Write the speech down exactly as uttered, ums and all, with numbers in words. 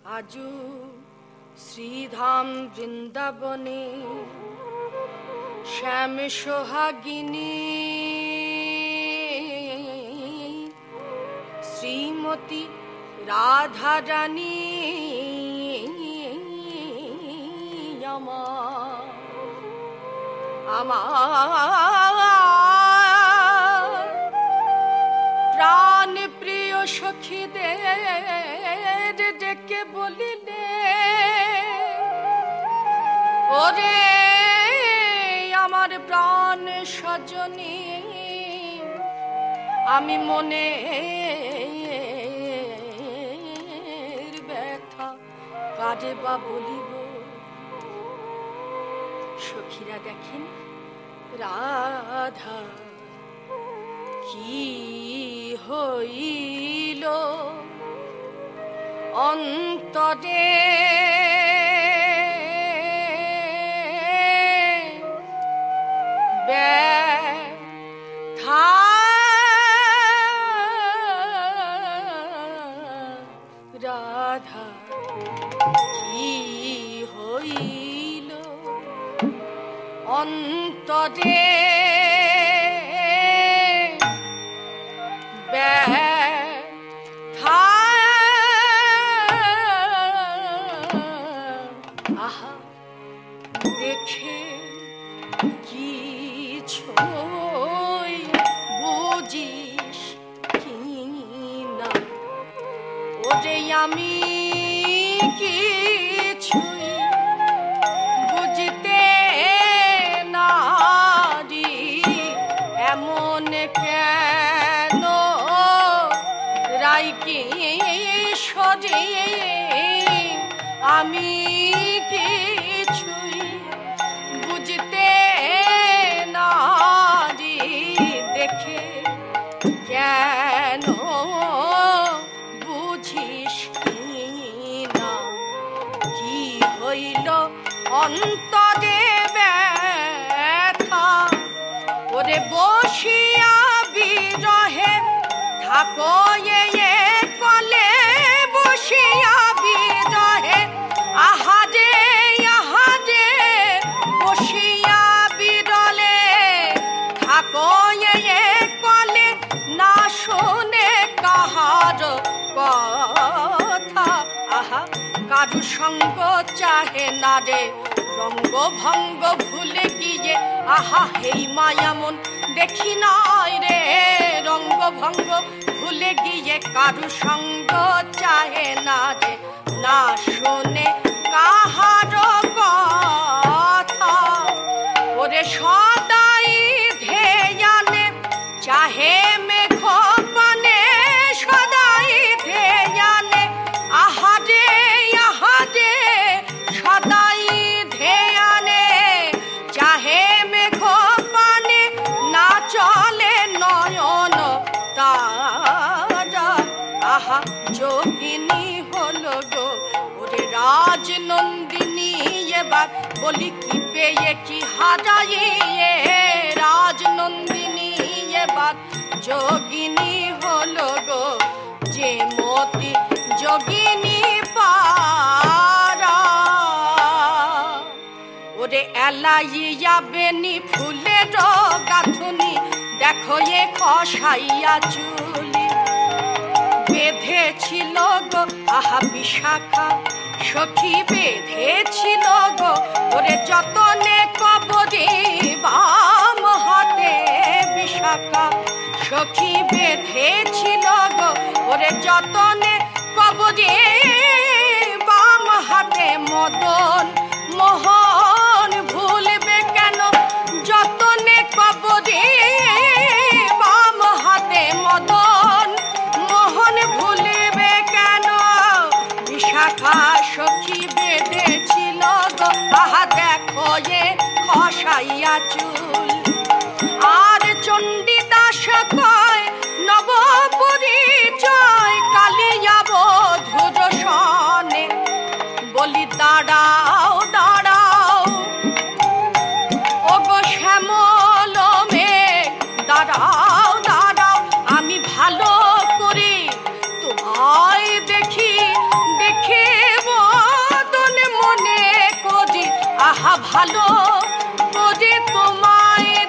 आजू श्रीधाम वृंदावने श्याम सोहागिनी श्रीमती राधा रानी प्राण प्रिय सखीदेर डेके बोलिले ओरे आमार प्राण सजनी आमी मनेर व्यथा काजे बा बोलिब सखीरा देखें राधा की हईल अंतरे व्यथा राधा की हईल अंतरे ব্যথা আহা দেখে কিছুই বুঝিস কি না ওরে আমি কিছুই বুঝতে নারি এমন কেন রাইকে সজে আমি কিছুই বুঝতে নারি দেখে কেন বুঝিস না কি হইল অন্তরে ব্যথা ওরে বসিয়া বিরহে থাকো এ কলে বসিয়া বিরহে আহারে আহারে বসিয়া বিরলে থাকো এ কলে না শোনে কাহার কথা আহা কারু সঙ্গ চাহে না রে রঙ্গ ভঙ্গ ভুলে গিয়ে আহা হেই মায়ামন দেখি নাই রে রঙ্গ ভঙ্গ ভুলে গিয়ে কারু সঙ্গ চাহে না রে না শোনে কাহার কথা ওরে সদাই ধ্যানে চাহে মেঘ পানে সদাই ধ্যানে আহারে আহারে সদাই ধ্যানে চাহে মেঘ পানে না চলে নয়ন তারা আহা যোগিনী হলো গো ওরে রাজনন্দিনী এবার বলি কি পেয়ে কি হারাইয়ে রাজনন্দিনী এবার যোগিনী হলো গো যে মতি যোগিনী পারা ওরে এলাইয়া বেনি ফুলের গাঁথুনি দেখো এ খসাইয়া চুলি বেঁধেছিল গো আহা বিশাখা সখী বেঁধেছিল গো ওরে যতনে কবরে বাম হাতে বিশাখা সখী বেঁধেছিল গো ওরে যতনে কবরে বাম হাতে মদন মোহন ভুলবে কেন যতনে কবরে বাম হাতে মদন মোহন ভুলবে কেন বিশাখা সখী বেঁধেছিল গো আহা দেখো এ খসাইয়া চুল আর চণ্ডীদাস কয় নব পরিচয় কালিয়া বধুর সনে বলি দাঁড়াও দাঁড়াও ও গো শ্যামল মেঘ দাঁড়াও দাঁড়াও আমি ভালো করে তোমায় দেখি দেখে আহা ভালো করে তোমায়